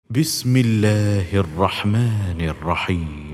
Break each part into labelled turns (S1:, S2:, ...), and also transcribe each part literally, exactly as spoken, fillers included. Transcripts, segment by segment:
S1: بسم الله الرحمن الرحيم.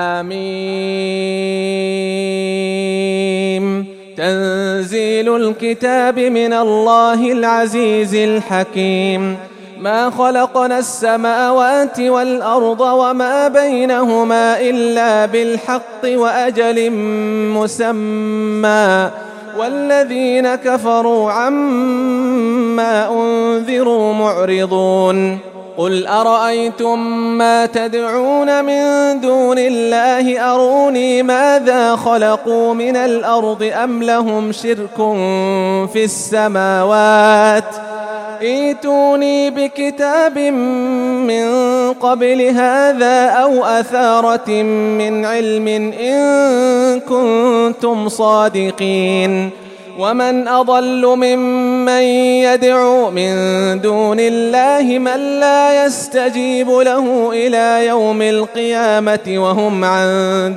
S2: حميم. تنزيل الكتاب من الله العزيز الحكيم. ما خلقنا السماوات والأرض وما بينهما إلا بالحق وأجل مسمى، والذين كفروا عما أنذروا معرضون. قل أرأيتم ما تدعون من دون الله أروني ماذا خلقوا من الأرض أم لهم شرك في السماوات ائتوني بكتاب من قبل هذا أو أثارة من علم إن كنتم صادقين. ومن أضل ممن يدعو من دون الله من لا يستجيب له إلى يوم القيامة وهم عن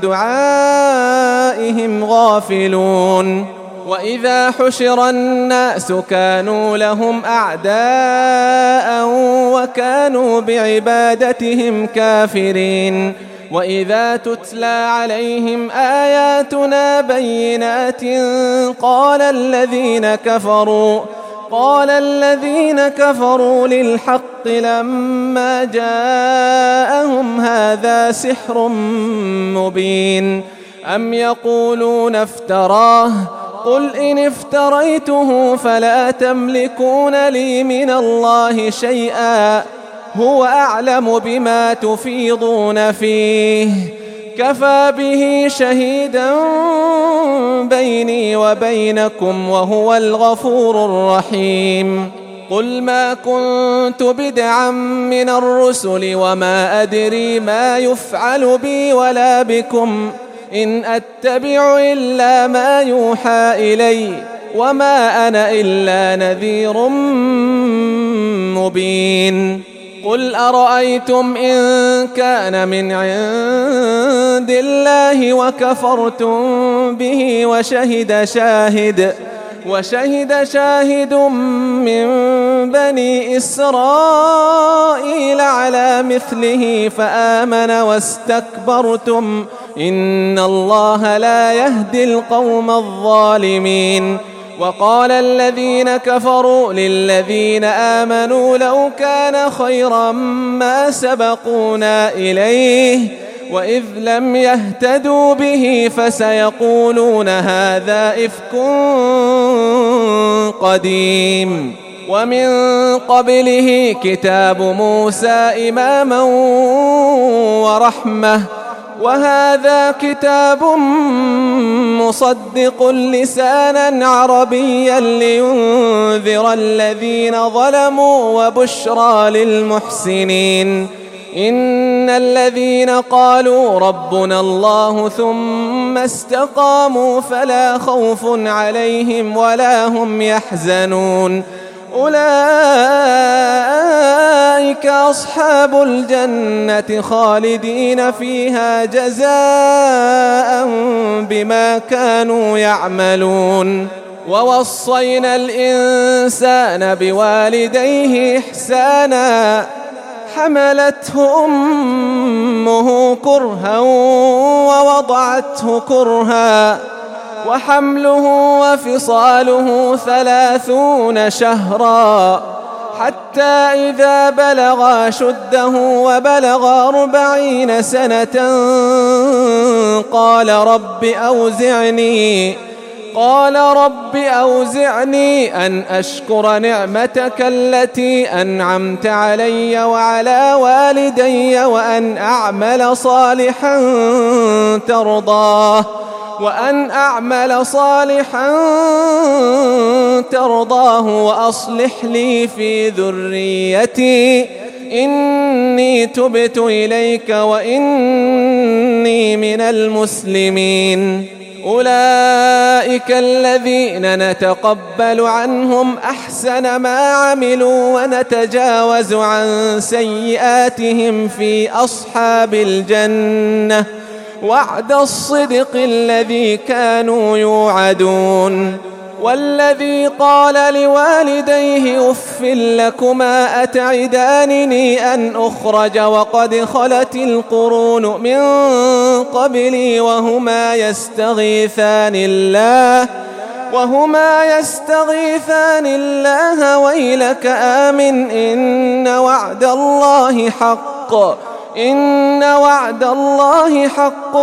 S2: دعائهم غافلون. وإذا حشر الناس كانوا لهم أعداء وكانوا بعبادتهم كافرين. وإذا تتلى عليهم آياتنا بينات قال الذين كفروا قال الذين كفروا للحق لما جاءهم هذا سحر مبين. أم يقولون افتراه قل إن افتريته فلا تملكون لي من الله شيئا هو أعلم بما تفيضون فيه كفى به شهيدا بيني وبينكم وهو الغفور الرحيم. قل ما كنت بدعا من الرسل وما أدري ما يفعل بي ولا بكم إن أتبع إلا ما يوحى إلي وما أنا إلا نذير مبين. قل أرأيتم إن كان من عند الله وكفرتم به وشهد شاهد وشهد شاهد من بني إسرائيل على مثله فآمن واستكبرتم إن الله لا يهدي القوم الظالمين. وقال الذين كفروا للذين آمنوا لو كان خيرا ما سبقونا إليه وإذ لم يهتدوا به فسيقولون هذا إفك قديم. ومن قبله كتاب موسى إماما ورحمة وهذا كتاب مصدق لسانا عربيا لينذر الذين ظلموا وبشرى للمحسنين. إن الذين قالوا ربنا الله ثم استقاموا فلا خوف عليهم ولا هم يحزنون أولئك أصحاب الجنة خالدين فيها جزاء بما كانوا يعملون. ووصينا الإنسان بوالديه إحسانا حملته أمه كرها ووضعته كرها وحمله وفصاله ثلاثون شهرا حتى إذا بلغ شده وبلغ أربعين سنة قال رب أوزعني قال رب أوزعني أن أشكر نعمتك التي أنعمت علي وعلى والدي وأن أعمل صالحا ترضاه وأن أعمل صالحا ترضاه وأصلح لي في ذريتي إني تبت إليك وإني من المسلمين. أولئك الذين نتقبل عنهم أحسن ما عملوا ونتجاوز عن سيئاتهم في أصحاب الجنة وعد الصدق الذي كانوا يوعدون. والذي قال لوالديه أف لكما أتعدانني أن أخرج وقد خلت القرون من قبلي وهما يستغيثان الله وهما يستغيثان الله ويلك آمن إن وعد الله حق إن وعد الله حق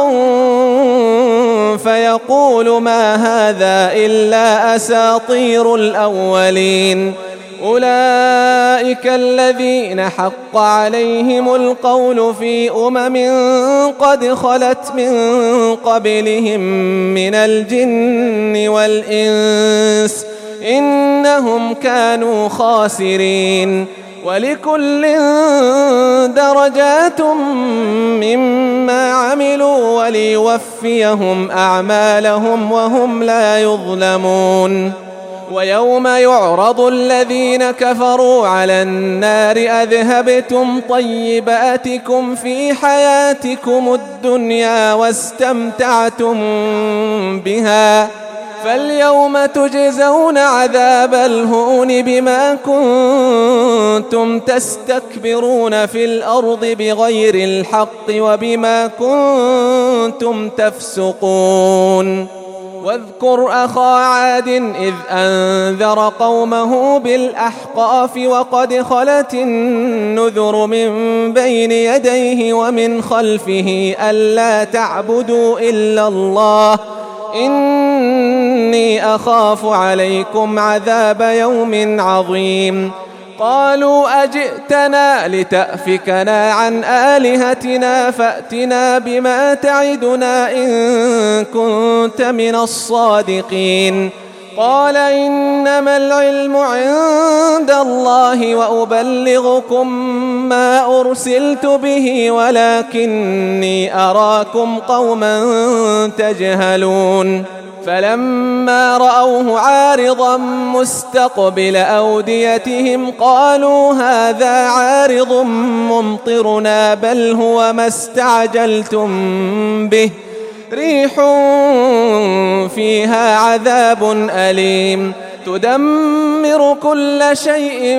S2: فيقول ما هذا إلا أساطير الأولين أولئك الذين حق عليهم القول في أمم قد خلت من قبلهم من الجن والإنس إنهم كانوا خاسرين ولكل درجات مما عملوا وليوفيهم أعمالهم وهم لا يظلمون ويوم يعرض الذين كفروا على النار أذهبتم طيباتكم في حياتكم الدنيا واستمتعتم بها فاليوم تجزون عذاب الهون بما كنتم تستكبرون في الأرض بغير الحق وبما كنتم تفسقون واذكر أخا عاد إذ أنذر قومه بالأحقاف وقد خلت النذر من بين يديه ومن خلفه ألا تعبدوا إلا الله إني أخاف عليكم عذاب يوم عظيم قالوا أجئتنا لتأفكنا عن آلهتنا فأتنا بما تعدنا إن كنت من الصادقين قال إنما العلم عند الله وأبلغكم ما أرسلت به ولكني أراكم قوما تجهلون فلما رأوه عارضا مستقبل أوديتهم قالوا هذا عارض ممطرنا بل هو ما استعجلتم به ريح فيها عذاب أليم تدمر كل شيء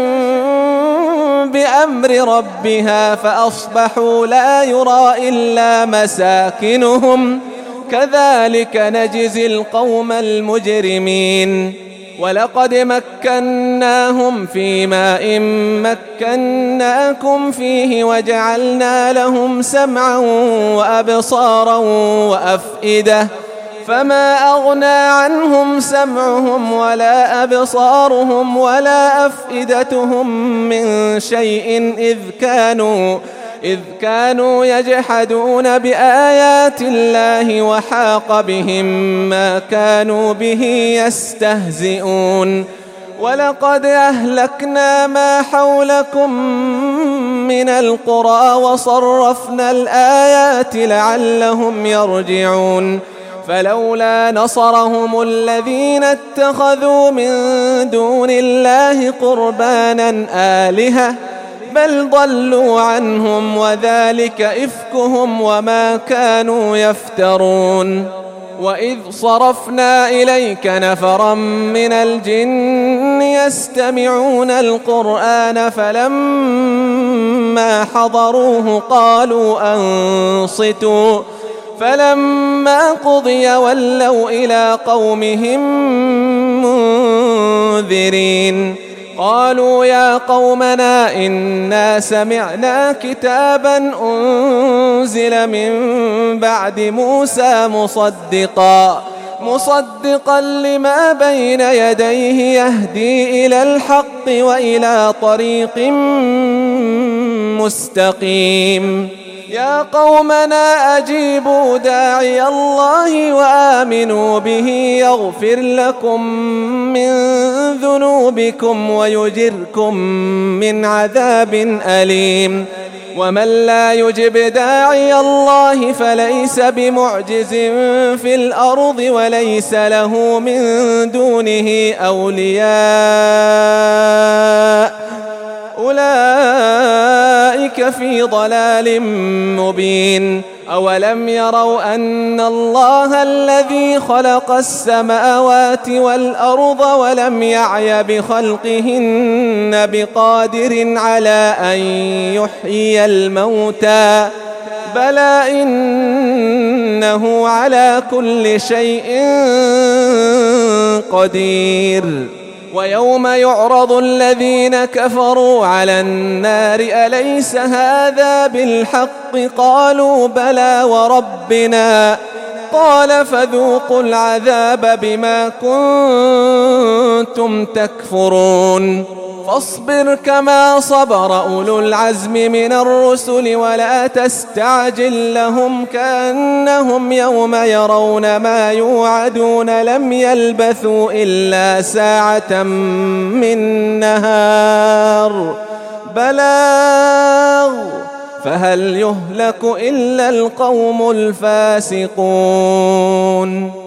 S2: بأمر ربها فأصبحوا لا يرى إلا مساكنهم كذلك نجزي القوم المجرمين ولقد مكناهم في ماء مكناكم فيه وجعلنا لهم سمعا وأبصارا وأفئدة فما أغنى عنهم سمعهم ولا أبصارهم ولا أفئدتهم من شيء إذ كانوا إذ كانوا يجحدون بآيات الله وحاق بهم ما كانوا به يستهزئون ولقد أهلكنا ما حولكم من القرى وصرفنا الآيات لعلهم يرجعون فلولا نصرهم الذين اتخذوا من دون الله قربانا آلهة بل ضلوا عنهم وذلك إفكهم وما كانوا يفترون وإذ صرفنا إليك نفرا من الجن يستمعون القرآن فلما حضروه قالوا أنصتوا فلما قضي ولوا إلى قومهم منذرين قالوا يا قومنا إنا سمعنا كتابا أنزل من بعد موسى مصدقا مصدقا لما بين يديه يهدي إلى الحق وإلى طريق مستقيم يا قومنا أجيبوا داعي الله وآمنوا به يغفر لكم من ذنوبكم ويجركم من عذاب أليم ومن لا يجب داعي الله فليس بمعجز في الأرض وليس له من دونه أولياء أولئك في ضلال مبين أولم يروا أن الله الذي خلق السماوات والأرض ولم يعي بخلقهن بقادر على أن يحيي الموتى بلى إنه على كل شيء قدير. ويوم يعرض الذين كفروا على النار أليس هذا بالحق قالوا بلى وربنا قال فذوقوا العذاب بما كنتم تكفرون. فاصبر كما صبر أولو العزم من الرسل ولا تستعجل لهم كأنهم يوم يرون ما يوعدون لم يلبثوا إلا ساعة من نهار بلاغ فهل يهلك إلا القوم الفاسقون.